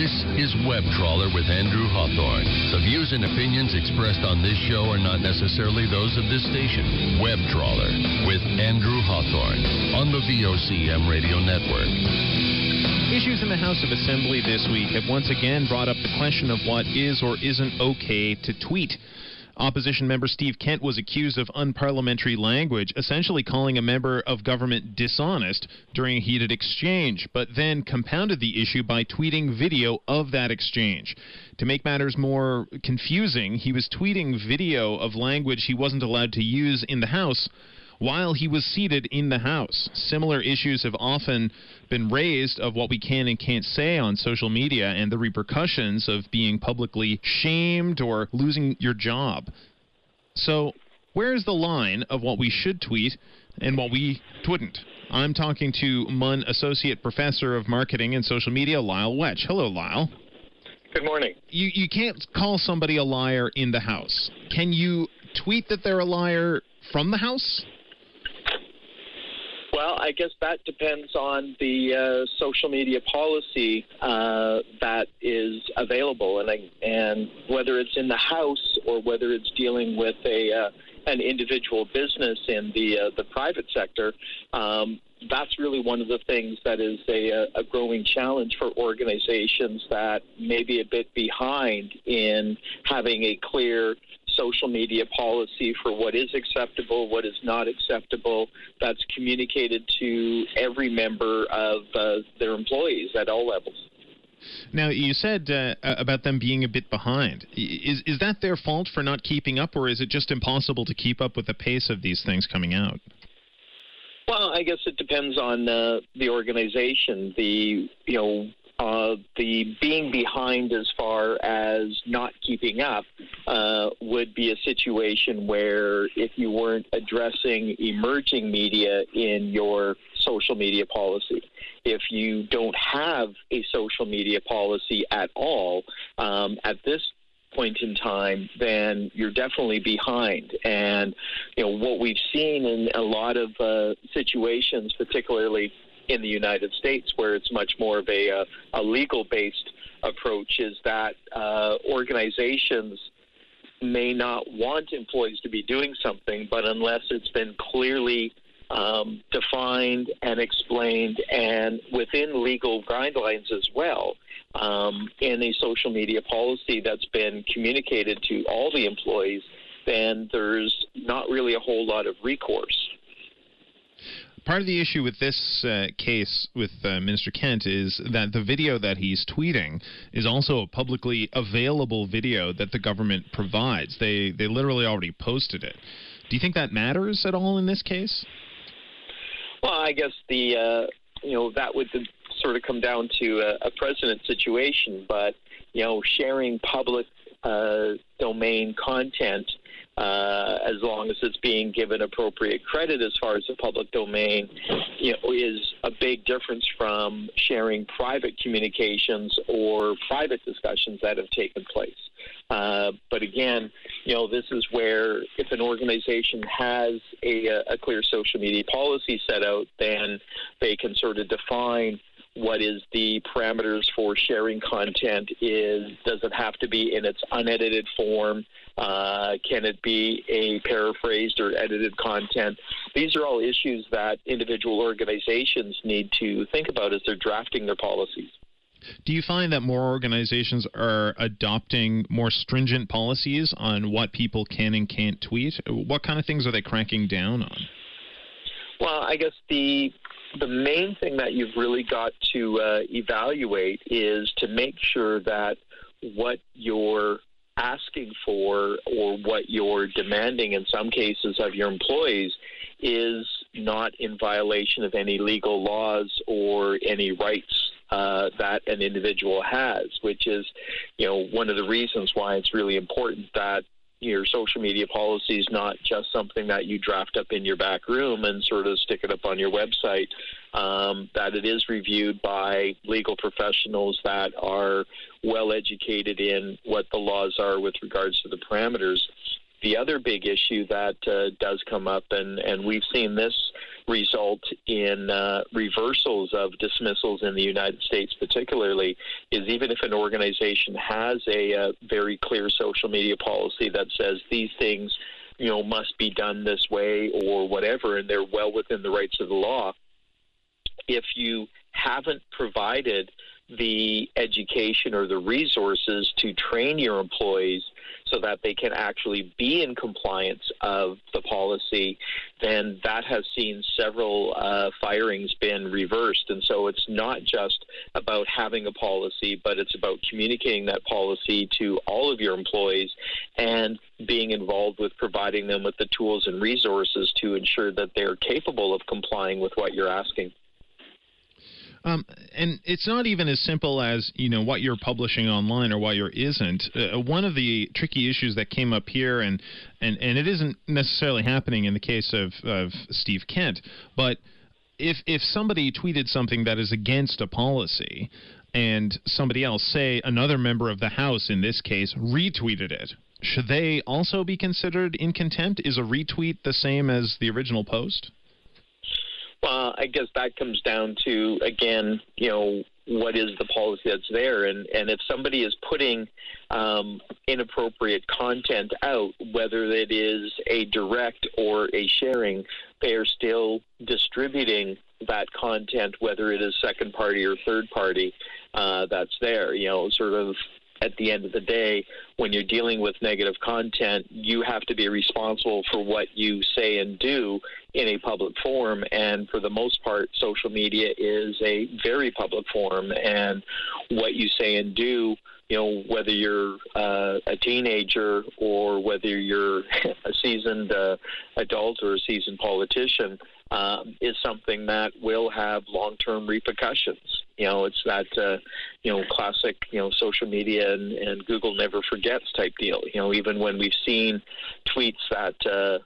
This is Web Trawler with Andrew Hawthorne. The views and opinions expressed on this show are not necessarily those of this station. Web Trawler with Andrew Hawthorne on the VOCM Radio Network. Issues in the House of Assembly this week have once again brought up the question of what is or isn't okay to tweet. Opposition member Steve Kent was accused of unparliamentary language, essentially calling a member of government dishonest during a heated exchange, but then compounded the issue by tweeting video of that exchange. To make matters more confusing, he was tweeting video of language he wasn't allowed to use in the House while he was seated in the House. Similar issues have often been raised of what we can and can't say on social media and the repercussions of being publicly shamed or losing your job. So where's the line of what we should tweet and what we wouldn't? I'm talking to MUN Associate Professor of Marketing and Social Media, Lyle Wetch. Hello, Lyle. Good morning. You can't call somebody a liar in the House. Can you tweet that they're a liar from the House? Well, I guess that depends on the social media policy that is available, and whether it's in the House or whether it's dealing with an individual business in the private sector. That's really one of the things that is a growing challenge for organizations that may be a bit behind in having a clear social media policy for what is acceptable, what is not acceptable, that's communicated to every member of their employees at all levels. Now, you said about them being a bit behind. Is that their fault for not keeping up, or is it just impossible to keep up with the pace of these things coming out? Well, I guess it depends on the organization. The being behind as far as not keeping up would be a situation where if you weren't addressing emerging media in your social media policy, if you don't have a social media policy at all at this point in time, then you're definitely behind. And what we've seen in a lot of situations, particularly in the United States, where it's much more of a legal-based approach, is that organizations may not want employees to be doing something, but unless it's been clearly defined and explained and within legal guidelines as well, in a social media policy that's been communicated to all the employees, then there's not really a whole lot of recourse. Part of the issue with this case with Minister Kent is that the video that he's tweeting is also a publicly available video that the government provides. They literally already posted it. Do you think that matters at all in this case? Well, I guess that would sort of come down to a precedent situation, but sharing public domain content, as long as it's being given appropriate credit as far as the public domain, is a big difference from sharing private communications or private discussions that have taken place. But again, this is where if an organization has a clear social media policy set out, then they can sort of define what is the parameters for sharing content. Does it have to be in its unedited form? Can it be a paraphrased or edited content? These are all issues that individual organizations need to think about as they're drafting their policies. Do you find that more organizations are adopting more stringent policies on what people can and can't tweet? What kind of things are they cracking down on? Well, I guess the main thing that you've really got to evaluate is to make sure that what you're asking for or what you're demanding in some cases of your employees is not in violation of any legal laws or any rights that an individual has, which is, one of the reasons why it's really important that your social media policy is not just something that you draft up in your back room and sort of stick it up on your website, that it is reviewed by legal professionals that are well educated in what the laws are with regards to the parameters. The other big issue that does come up, and we've seen this result in reversals of dismissals in the United States particularly, is even if an organization has a very clear social media policy that says these things, must be done this way or whatever, and they're well within the rights of the law, if you haven't provided the education or the resources to train your employees so that they can actually be in compliance of the policy, then that has seen several firings been reversed. And so it's not just about having a policy, but it's about communicating that policy to all of your employees and being involved with providing them with the tools and resources to ensure that they're capable of complying with what you're asking. And it's not even as simple as, what you're publishing online or what you're isn't. One of the tricky issues that came up here, and it isn't necessarily happening in the case of Steve Kent, but if somebody tweeted something that is against a policy and somebody else, say another member of the House in this case, retweeted it, should they also be considered in contempt? Is a retweet the same as the original post? Well, I guess that comes down to, again, what is the policy that's there? And if somebody is putting inappropriate content out, whether it is a direct or a sharing, they are still distributing that content, whether it is second party or third party that's there. Sort of at the end of the day, when you're dealing with negative content, you have to be responsible for what you say and do in a public forum. And for the most part, social media is a very public forum. And what you say and do, whether you're a teenager or whether you're a seasoned adult or a seasoned politician, is something that will have long-term repercussions. It's that, classic, social media and Google never forgets type deal. Even when we've seen tweets that,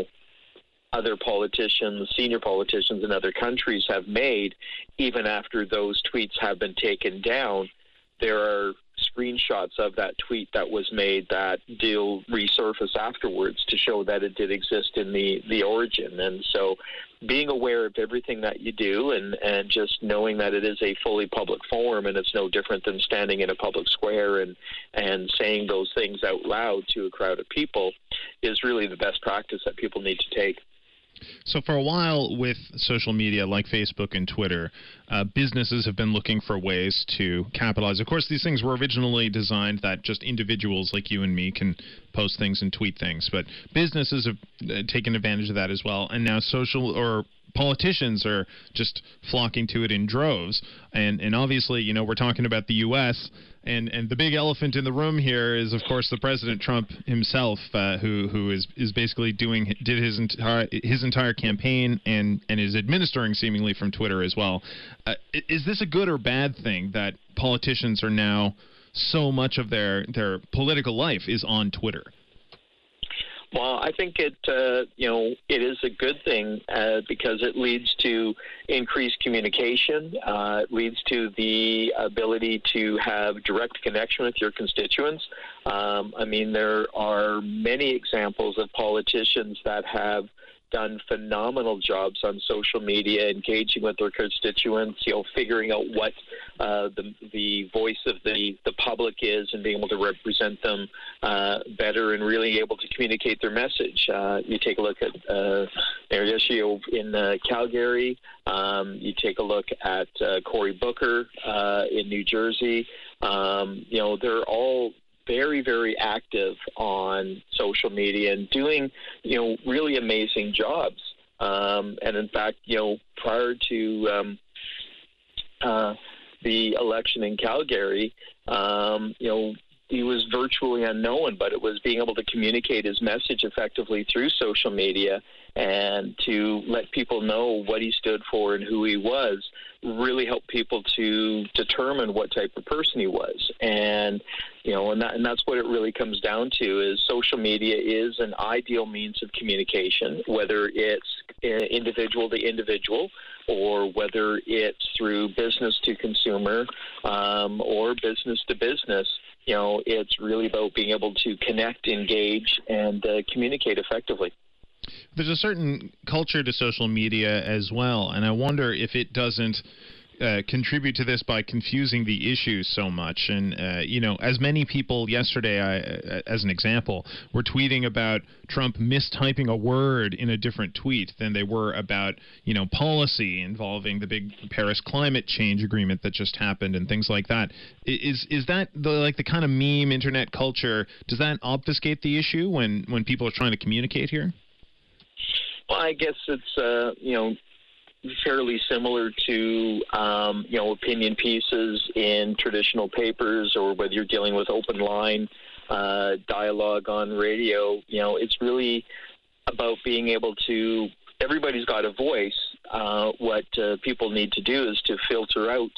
other politicians, senior politicians in other countries have made, even after those tweets have been taken down, there are screenshots of that tweet that was made that do resurface afterwards to show that it did exist in the origin. And so being aware of everything that you do and just knowing that it is a fully public forum and it's no different than standing in a public square and saying those things out loud to a crowd of people is really the best practice that people need to take. So for a while with social media like Facebook and Twitter, businesses have been looking for ways to capitalize. Of course, these things were originally designed that just individuals like you and me can post things and tweet things. But businesses have taken advantage of that as well. And now politicians are just flocking to it in droves. And obviously, we're talking about the U.S., and the big elephant in the room here is, of course, the President Trump himself, who is basically did his entire campaign and is administering seemingly from Twitter as well. Is this a good or bad thing that politicians are now so much of their political life is on Twitter? Well, I think it is a good thing because it leads to increased communication. It leads to the ability to have direct connection with your constituents. There are many examples of politicians that have done phenomenal jobs on social media, engaging with their constituents, figuring out what the voice of the public is and being able to represent them better and really able to communicate their message. You take a look at their issue in Calgary. You take a look at Cory Booker in New Jersey. They're all very, very active on social media and doing, really amazing jobs. And in fact, prior to the election in Calgary, he was virtually unknown, but it was being able to communicate his message effectively through social media and to let people know what he stood for and who he was really helped people to determine what type of person he was. And that's what it really comes down to is social media is an ideal means of communication, whether it's individual to individual, or whether it's through business to consumer or business to business. It's really about being able to connect, engage, and communicate effectively. There's a certain culture to social media as well, and I wonder if it doesn't contribute to this by confusing the issues so much. And, as many people yesterday, as an example, were tweeting about Trump mistyping a word in a different tweet than they were about, policy involving the big Paris climate change agreement that just happened and things like that. Is that the kind of meme internet culture? Does that obfuscate the issue when people are trying to communicate here? Well, I guess it's, fairly similar to, opinion pieces in traditional papers, or whether you're dealing with open line dialogue on radio. It's really about being able to, everybody's got a voice. What people need to do is to filter out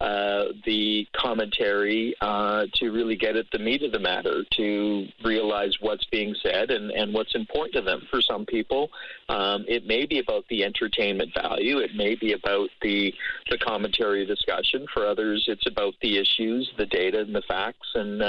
the commentary to really get at the meat of the matter, to realize what's being said and what's important to them. For some people, it may be about the entertainment value. It may be about the commentary discussion. For others, it's about the issues, the data, and the facts. And,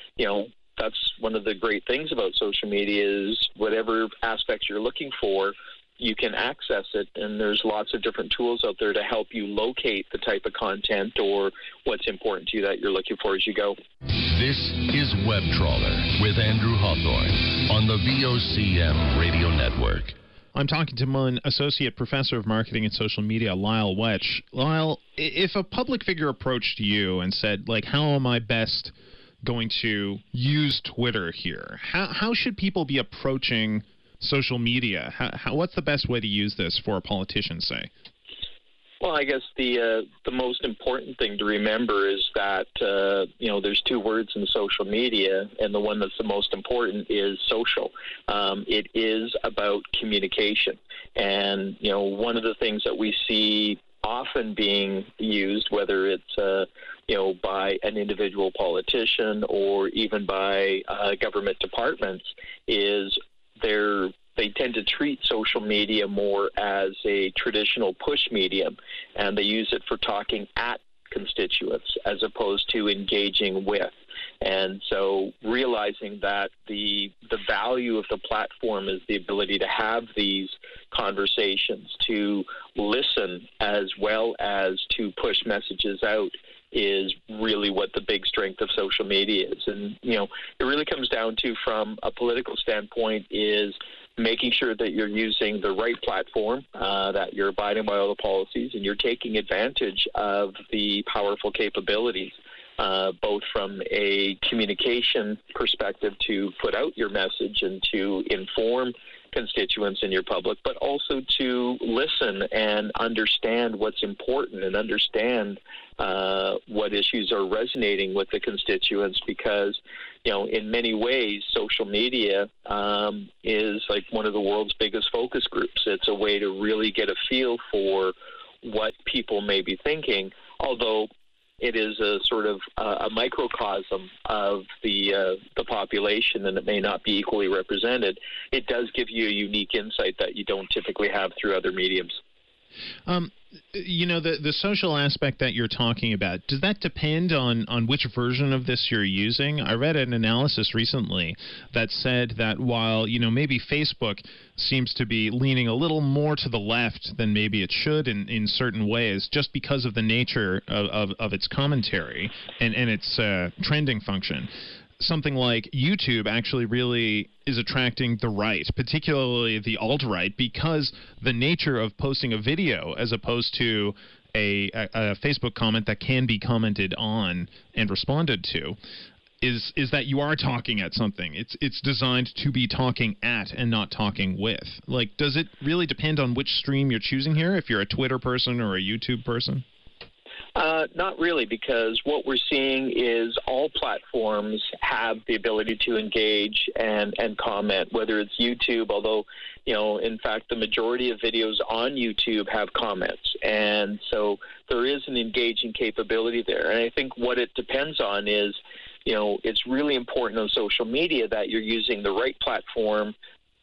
that's one of the great things about social media is whatever aspects you're looking for, you can access it, and there's lots of different tools out there to help you locate the type of content or what's important to you that you're looking for as you go. This is Web Trawler with Andrew Hawthorne on the VOCM Radio Network. I'm talking to my Associate Professor of Marketing and Social Media, Lyle Wetch. Lyle, if a public figure approached you and said, how am I best going to use Twitter here? How should people be approaching social media? What's the best way to use this for a politician, say? Well, I guess the most important thing to remember is that, there's two words in social media, and the one that's the most important is social. It is about communication. And, one of the things that we see often being used, whether it's, by an individual politician or even by government departments, is they tend to treat social media more as a traditional push medium, and they use it for talking at constituents as opposed to engaging with. And so realizing that the value of the platform is the ability to have these conversations, to listen as well as to push messages out, is really what the big strength of social media is. And, it really comes down to, from a political standpoint, is making sure that you're using the right platform, that you're abiding by all the policies, and you're taking advantage of the powerful capabilities, both from a communication perspective to put out your message and to inform constituents in your public, but also to listen and understand what's important and understand what issues are resonating with the constituents, because in many ways social media is like one of the world's biggest focus groups. It's a way to really get a feel for what people may be thinking, although it is a sort of a microcosm of the population, and it may not be equally represented. It does give you a unique insight that you don't typically have through other mediums. The social aspect that you're talking about, does that depend on which version of this you're using? I read an analysis recently that said that while, maybe Facebook seems to be leaning a little more to the left than maybe it should in certain ways, just because of the nature of its commentary and its trending function, something like YouTube actually really is attracting the right, particularly the alt-right, because the nature of posting a video as opposed to a Facebook comment that can be commented on and responded to is that you are talking at something. It's designed to be talking at and not talking with. Does it really depend on which stream you're choosing here, if you're a Twitter person or a YouTube person? Not really, because what we're seeing is all platforms have the ability to engage and comment, whether it's YouTube, although, in fact, the majority of videos on YouTube have comments. And so there is an engaging capability there. And I think what it depends on is, it's really important on social media that you're using the right platform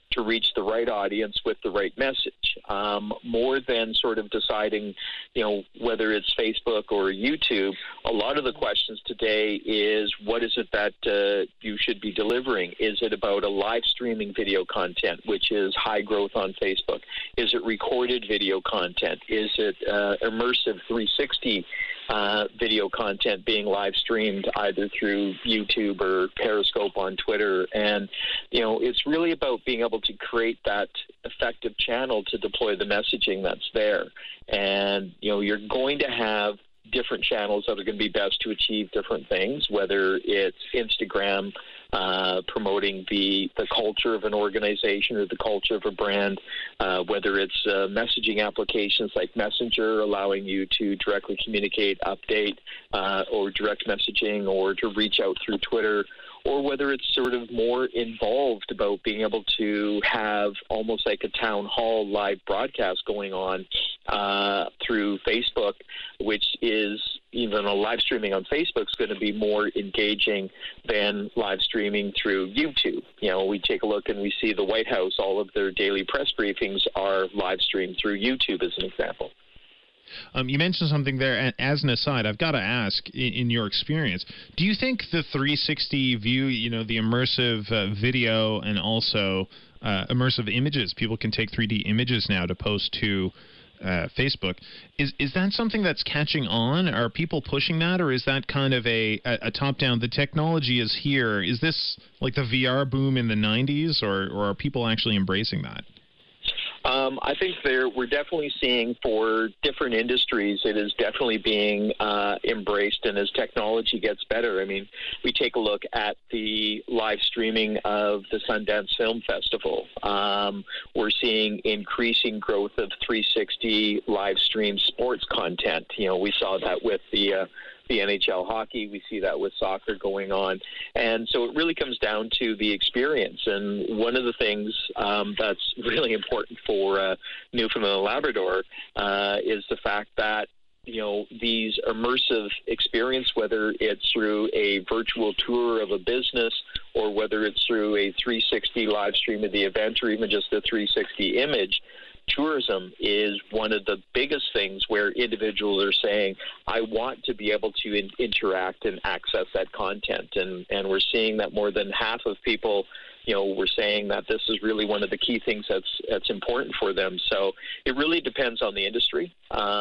to reach the right audience with the right message. More than sort of deciding, whether it's Facebook or YouTube, a lot of the questions today is, what is it that you should be delivering? Is it about a live streaming video content, which is high growth on Facebook? Is it recorded video content? Is it immersive 360 video content being live streamed either through YouTube or Periscope on Twitter? And, it's really about being able to create that effective channel to deploy the messaging that's there. And, you're going to have different channels that are going to be best to achieve different things, whether it's Instagram promoting the culture of an organization or the culture of a brand, whether it's messaging applications like Messenger allowing you to directly communicate, update, or direct messaging, or to reach out through Twitter, or whether it's sort of more involved about being able to have almost like a town hall live broadcast going on through Facebook, which is, even a live streaming on Facebook is going to be more engaging than live streaming through YouTube. We take a look and we see the White House, all of their daily press briefings are live streamed through YouTube as an example. You mentioned something there, and as an aside, I've got to ask, in your experience, do you think the 360 view, the immersive video and also immersive images, people can take 3D images now to post to Facebook, is that something that's catching on? Are people pushing that, or is that kind of a top-down, the technology is here? Is this like the VR boom in the 90s, or are people actually embracing that? I think we're definitely seeing, for different industries, it is definitely being embraced, and as technology gets better, we take a look at the live streaming of the Sundance Film Festival. We're seeing increasing growth of 360 live stream sports content. We saw that with the NHL hockey. We see that with soccer going on. And so it really comes down to the experience. And one of the things that's really important for Newfoundland and Labrador is the fact that these immersive experience, whether it's through a virtual tour of a business or whether it's through a 360 live stream of the event or even just a 360 image, tourism is one of the biggest things where individuals are saying, I want to be able to interact and access that content. And we're seeing that more than half of people, we're saying that this is really one of the key things that's important for them. So it really depends on the industry,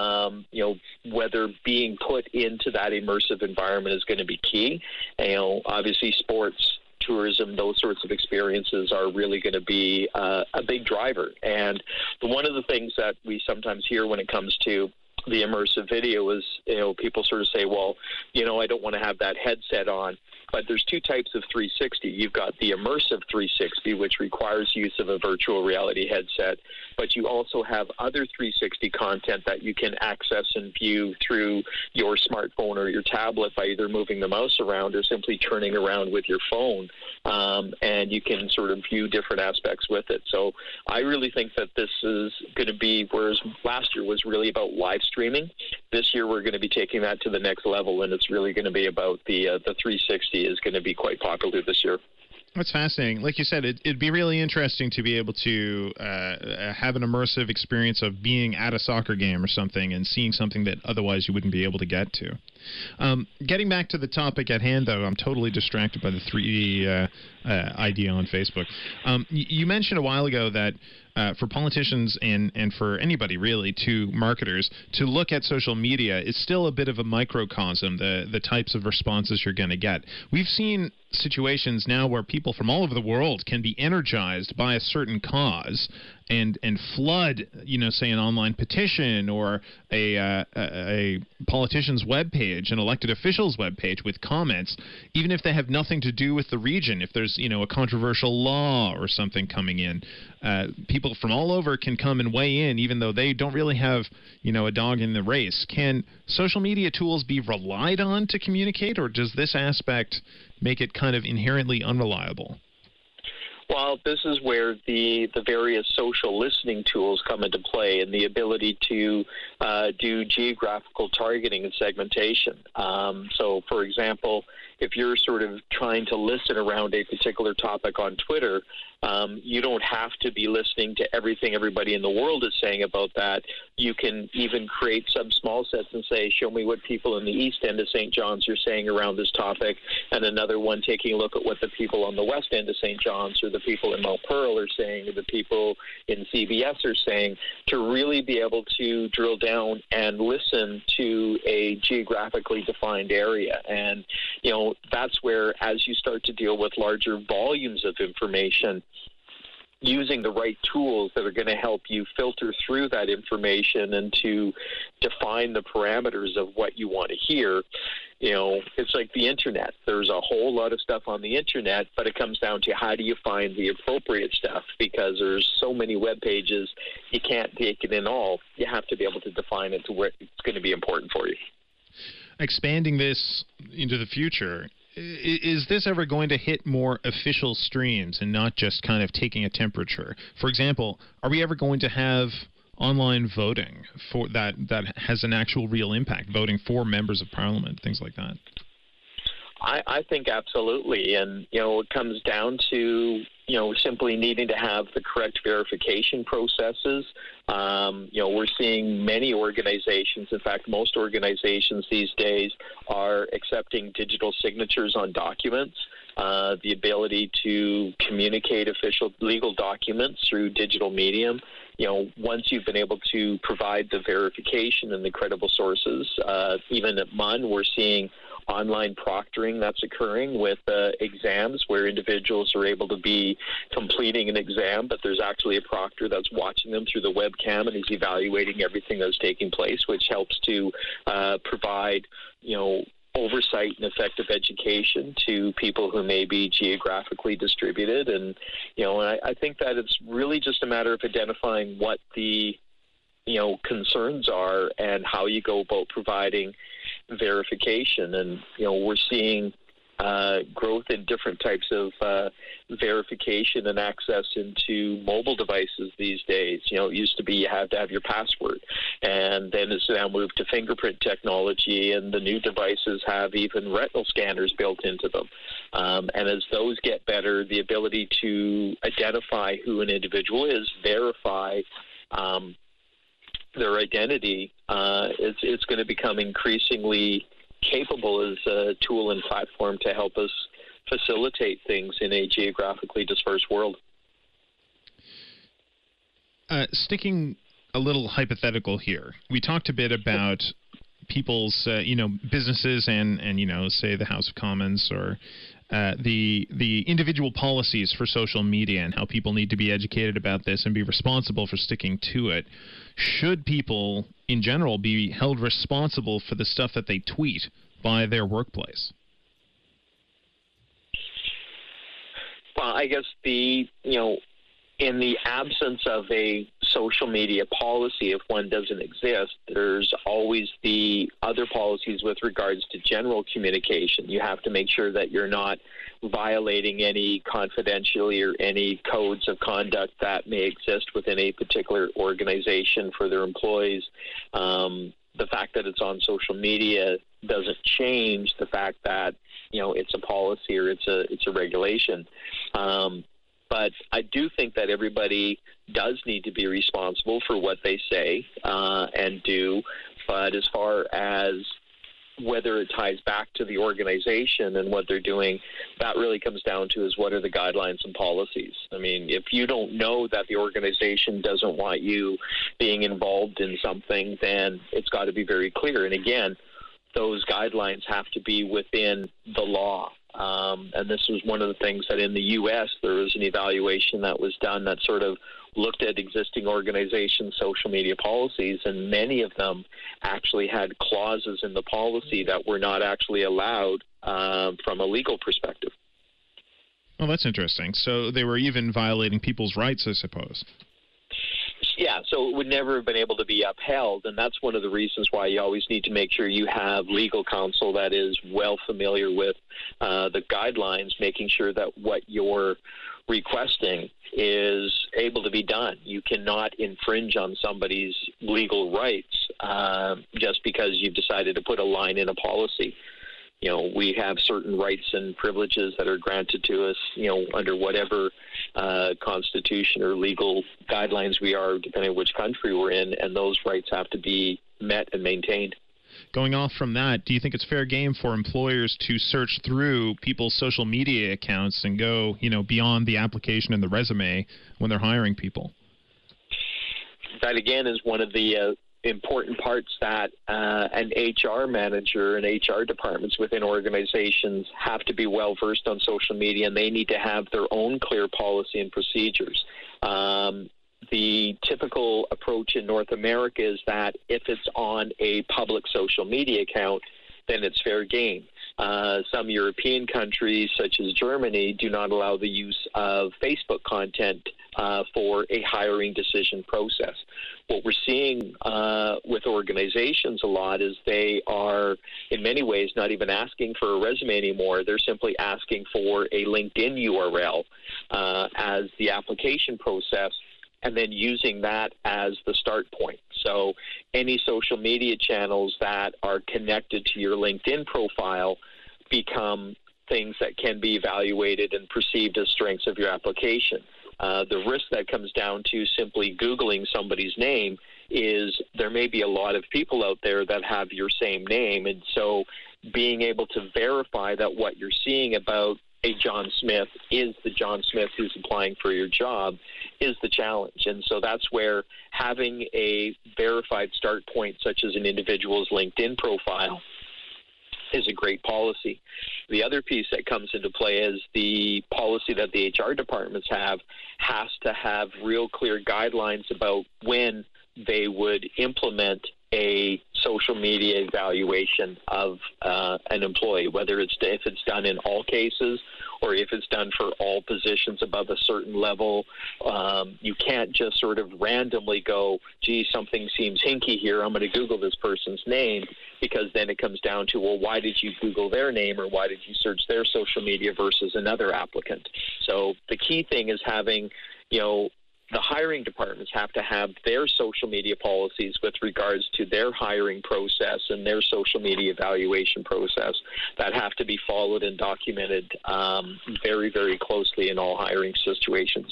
whether being put into that immersive environment is going to be key. Obviously sports, tourism, those sorts of experiences are really going to be a big driver. And one of the things that we sometimes hear when it comes to the immersive video is, people sort of say, well, I don't want to have that headset on. But there's two types of 360. You've got the immersive 360, which requires use of a virtual reality headset, but you also have other 360 content that you can access and view through your smartphone or your tablet by either moving the mouse around or simply turning around with your phone, and you can sort of view different aspects with it. So I really think that this is going to be, whereas last year was really about live streaming, this year we're going to be taking that to the next level, and it's really going to be about the 360 is going to be quite popular this year. That's fascinating. Like you said, it'd be really interesting to be able to have an immersive experience of being at a soccer game or something and seeing something that otherwise you wouldn't be able to get to. Getting back to the topic at hand, though, I'm totally distracted by the 3D idea on Facebook. You mentioned a while ago that for politicians and for anybody really, to marketers, to look at social media is still a bit of a microcosm, the types of responses you're going to get. We've seen situations now where people from all over the world can be energized by a certain cause and flood, say an online petition or a politician's webpage, an elected official's webpage with comments, even if they have nothing to do with the region. If there's, a controversial law or something coming in, people from all over can come and weigh in, even though they don't really have, a dog in the race. Can social media tools be relied on to communicate, or does this aspect make it kind of inherently unreliable? Well, this is where the various social listening tools come into play, and the ability to do geographical targeting and segmentation. So, for example, if you're sort of trying to listen around a particular topic on Twitter, You don't have to be listening to everything everybody in the world is saying about that. You can even create some small sets and say, show me what people in the east end of St. John's are saying around this topic, and another one taking a look at what the people on the west end of St. John's or the people in Mount Pearl are saying or the people in CBS are saying, to really be able to drill down and listen to a geographically defined area. And, that's where, as you start to deal with larger volumes of information, using the right tools that are going to help you filter through that information and to define the parameters of what you want to hear. It's like the internet. There's a whole lot of stuff on the internet, but it comes down to how do you find the appropriate stuff, because there's so many web pages, you can't take it in all. You have to be able to define it to where it's going to be important for you. Expanding this into the future, is this ever going to hit more official streams and not just kind of taking a temperature? For example, are we ever going to have online voting for that has an actual real impact, voting for members of parliament, things like that? I think absolutely. And, it comes down to, simply needing to have the correct verification processes. We're seeing many organizations, in fact, most organizations these days are accepting digital signatures on documents. The ability to communicate official legal documents through digital medium. Once you've been able to provide the verification and the credible sources, even at MUN, we're seeing online proctoring that's occurring with exams where individuals are able to be completing an exam, but there's actually a proctor that's watching them through the webcam and is evaluating everything that's taking place, which helps to provide, oversight and effective education to people who may be geographically distributed. And, I think that it's really just a matter of identifying what the, concerns are and how you go about providing verification. And, we're seeing growth in different types of verification and access into mobile devices these days. It used to be you had to have your password, and then it's now moved to fingerprint technology, and the new devices have even retinal scanners built into them. And as those get better, the ability to identify who an individual is, verify their identity, it's going to become increasingly capable as a tool and platform to help us facilitate things in a geographically dispersed world. Sticking a little hypothetical here, we talked a bit about people's, businesses and say the House of Commons or the individual policies for social media and how people need to be educated about this and be responsible for sticking to it. Should people in general be held responsible for the stuff that they tweet by their workplace? Well, I guess in the absence of a social media policy, if one doesn't exist, there's always the other policies with regards to general communication. You have to make sure that you're not violating any confidentiality or any codes of conduct that may exist within a particular organization for their employees. The fact that it's on social media doesn't change the fact that, it's a policy or it's a regulation. But I do think that everybody does need to be responsible for what they say and do. But as far as whether it ties back to the organization and what they're doing, that really comes down to is what are the guidelines and policies. I mean, if you don't know that the organization doesn't want you being involved in something, then it's got to be very clear. And again, those guidelines have to be within the law. And this was one of the things that in the U.S. there was an evaluation that was done that sort of looked at existing organizations' social media policies, and many of them actually had clauses in the policy that were not actually allowed from a legal perspective. Well, that's interesting. So they were even violating people's rights, I suppose. Yeah, so it would never have been able to be upheld, and that's one of the reasons why you always need to make sure you have legal counsel that is well familiar with the guidelines, making sure that what you're requesting is able to be done. You cannot infringe on somebody's legal rights just because you've decided to put a line in a policy. We have certain rights and privileges that are granted to us, under whatever constitution or legal guidelines we are, depending on which country we're in, and those rights have to be met and maintained. Going off from that, do you think it's fair game for employers to search through people's social media accounts and go, beyond the application and the resume when they're hiring people? That, again, is one of the important parts that an HR manager and HR departments within organizations have to be well versed on social media, and they need to have their own clear policy and procedures. The typical approach in North America is that if it's on a public social media account, then it's fair game. Some European countries, such as Germany, do not allow the use of Facebook content for a hiring decision process. What we're seeing with organizations a lot is they are, in many ways, not even asking for a resume anymore. They're simply asking for a LinkedIn URL as the application process, and then using that as the start point. So any social media channels that are connected to your LinkedIn profile become things that can be evaluated and perceived as strengths of your application. The risk that comes down to simply Googling somebody's name is there may be a lot of people out there that have your same name, and so being able to verify that what you're seeing about a John Smith is the John Smith who's applying for your job is the challenge. And so that's where having a verified start point, such as an individual's LinkedIn profile, is a great policy. The other piece that comes into play is the policy that the HR departments has to have real clear guidelines about when they would implement a social media evaluation of an employee, whether if it's done in all cases or if it's done for all positions above a certain level. You can't just sort of randomly go, gee, something seems hinky here, I'm going to Google this person's name, because then it comes down to, well, why did you Google their name, or why did you search their social media versus another applicant? So the key thing is having, the hiring departments have to have their social media policies with regards to their hiring process and their social media evaluation process that have to be followed and documented very, very closely in all hiring situations.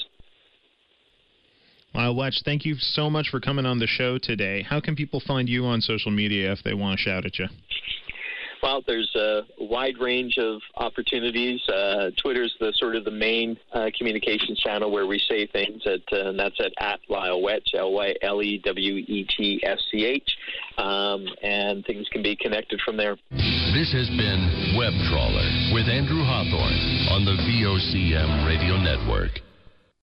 Well, Letch, thank you so much for coming on the show today. How can people find you on social media if they want to shout at you? Well, there's a wide range of opportunities. Twitter's the main communications channel where we say things, and that's at Lyle Wetsch, LYLEWETSCH, and things can be connected from there. This has been Web Trawler with Andrew Hawthorne on the VOCM Radio Network.